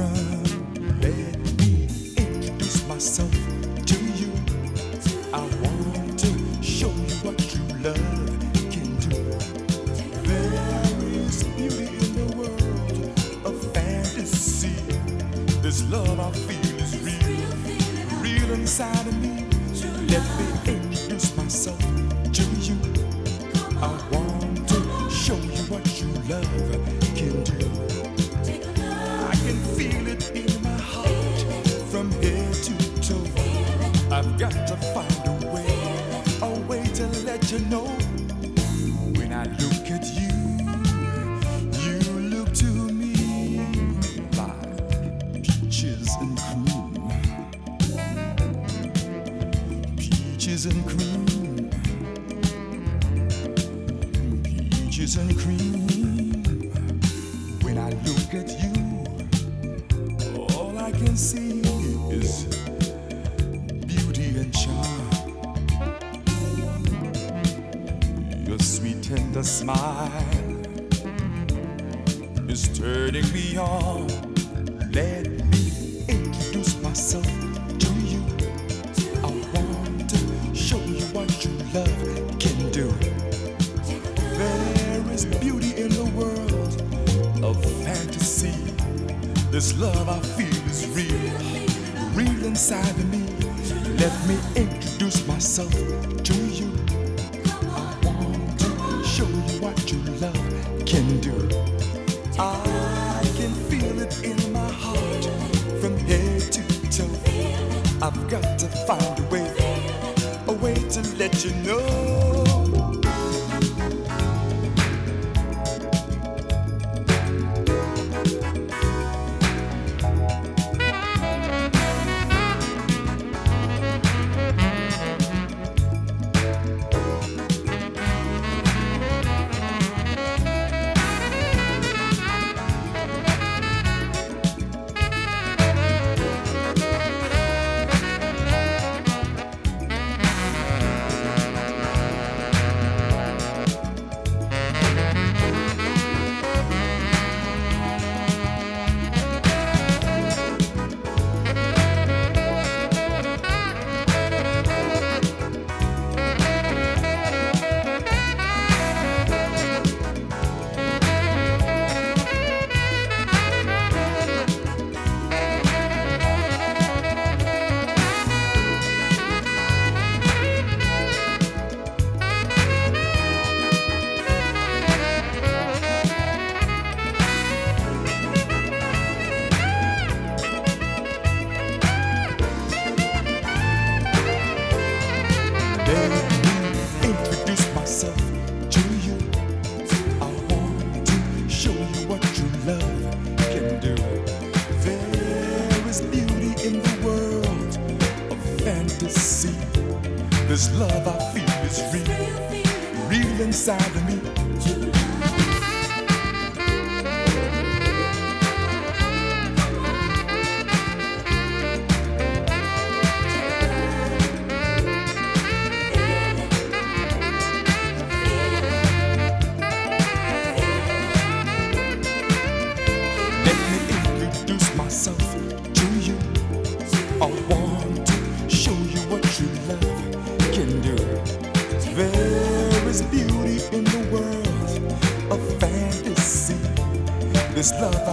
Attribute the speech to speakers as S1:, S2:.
S1: Let me introduce myself to you. I want to show you what true love can do. There is beauty in the world of fantasy. This love I feel is real, real inside of me. Let me introduce myself to you. I want to show you what true love can do. I can feel it in my heart from head to toe. I've got to find a way to let you know. When I look at you, you look to me like peaches and cream. Peaches and cream. Peaches and cream. When I look at you, all I can see is beauty and charm. Your sweet tender smile is turning me on. Let me introduce myself to you. I want to show you what true love can do. There is beauty in the world of fantasy. This love I feel is real, real inside of me. Let me introduce myself to you. I want to show you what true love can do. I can feel it in my heart from head to toe. I've got to find a way to let you know. Introduce myself to you. I want to show you what true love can do. There is beauty in the world of fantasy. This love I feel is real, real inside of me. I want to show you what true love can do. There is beauty in the world of fantasy. This love